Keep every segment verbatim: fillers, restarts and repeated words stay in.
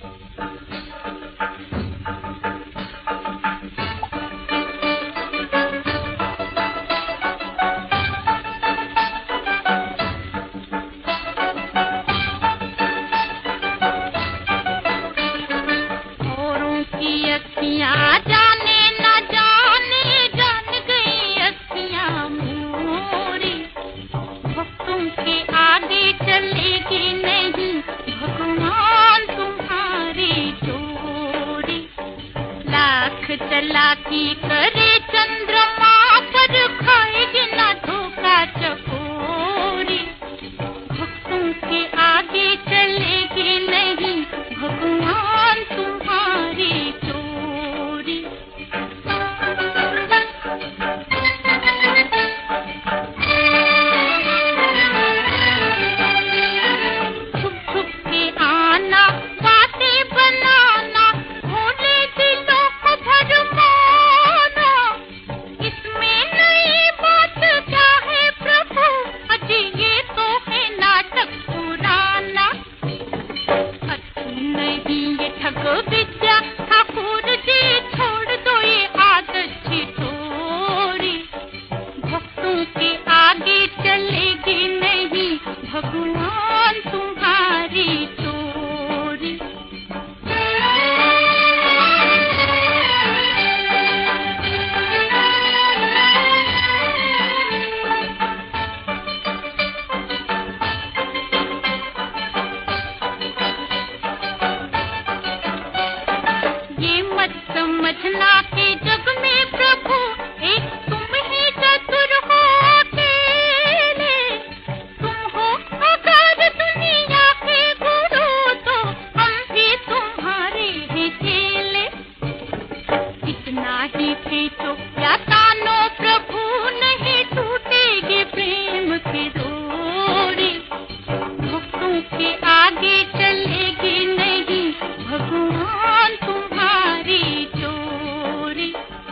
चालाकी करे चंद्रमा पर खाएगी ना धोखा चकोरी। भक्तों के आगे चलेगी नहीं भगवान तुम्हारी चोरी। छुप छुप के आना बातें बनाना भोले दिलों को भरमाना, इसमें नई बात क्या है प्रभु अजी ये तो है नाटक पुराना। अच्छी नहीं ये ठग विद्या ठाकुर जी छोड़ दो ये आदत छितोरी। भक्तों के आगे चलेगी नहीं भगवान तुम्हारी चोरी। ये मत समझना कि जग में प्रभु एक तुम ही चतुर हो अकेले। तुम हो अगर दुनिया के गुरु तो हम भी तुम्हारे ही चेले। इतना ही खींचो या तानो प्रभु नहीं टूटेगी प्रेम की डोरी। भक्तों के आगे चलेगी नहीं भगवान तुम्हारी चोरी।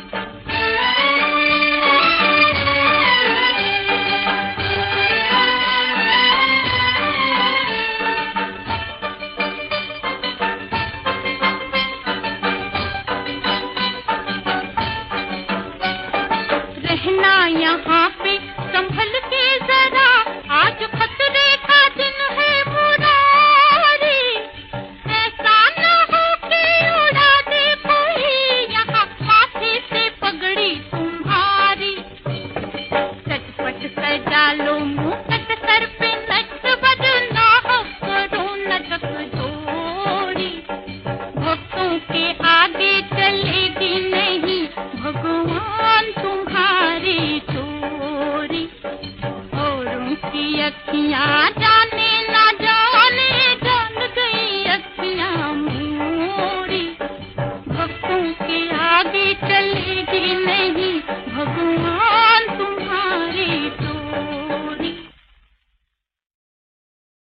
रहना यहाँ पे संभल के जरा, आज खतरे का दिन है मुरारी। ऐसा न हो कि उड़ा दे कोई यहाँ माथे से पगड़ी तुम्हारी। चटपट सजा लो मुकुट सर पे नच बजना करो नटक जोड़ी। भक्तों के आगे चलेगी नहीं भगवान तुम्हारी चोरी। औरों की अखियाँ